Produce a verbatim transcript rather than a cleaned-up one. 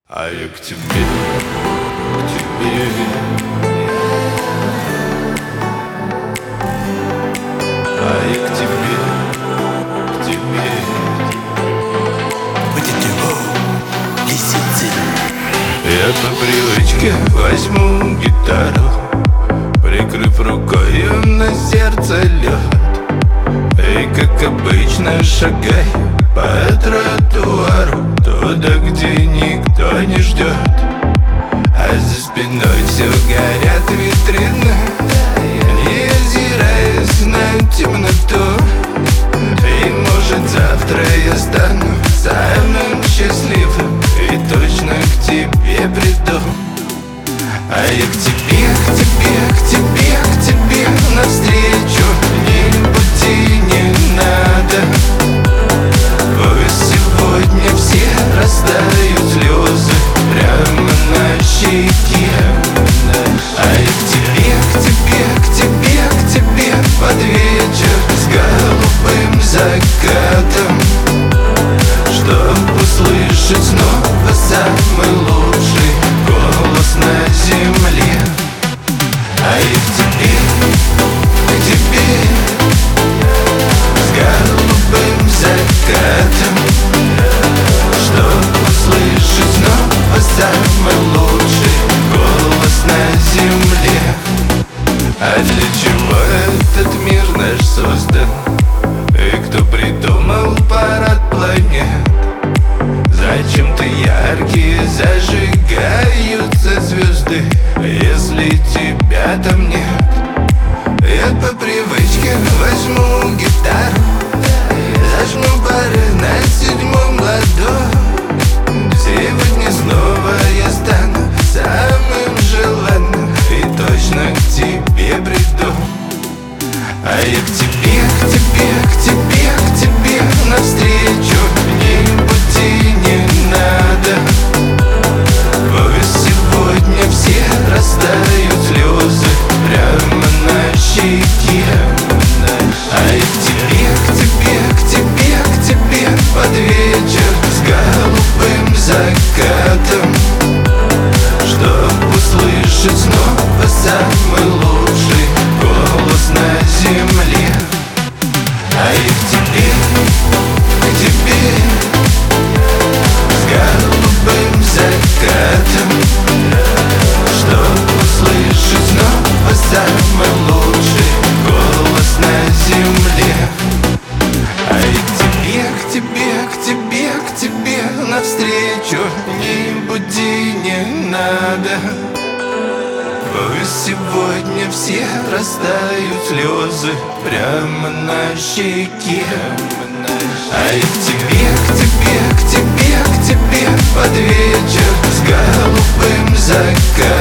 А я к тебе, к тебе. А я к тебе, к тебе. Я по привычке возьму гитару, прикрыв рукою на сердце лед, и как обычно шагаю по тротуару туда, где никто не ждет. А за спиной все горят витрины, не озираясь на темноту. И может завтра я стану самым счастливым и точно к тебе приду. А я к тебе, к тебе, к тебе, к тебе навстречу ни пути не надо. Пусть сегодня все растают слезы прямо на щеке. А я к тебе, к тебе, к тебе, к тебе под вечер с голубым закатом, чтоб услышать снова самый лучший голос на земле. А я к тебе, к тебе с голубым закатом, чтоб услышать снова самый лучший голос на земле. А для чего этот мир наш создан? И кто придумал парад планет? Зачем-то яркие зажигаются звезды, если тебя там нет. Я по привычке возьму гитару, зажму пары на седьмом ладу. Сегодня снова я стану самым желанным и точно к тебе приду. А я к тебе, к тебе, к тебе, к тебе навстречу ни пути не надо. Пусть сегодня все растают слезы прямо на щеке. А я к тебе, к тебе, к тебе, к тебе под вечер с голубым закатом, чтоб услышать снова самый лучший голос на земле. А я к тебе, к тебе с голубым закатом, чтоб услышать снова самый лучший голос на земле. А я к тебе, к тебе, к тебе, к тебе навстречу ни пути не надо. Пусть сегодня все растают слезы прямо на щеке. А я к тебе, к тебе, к тебе, к тебе под вечер с голубым закатом,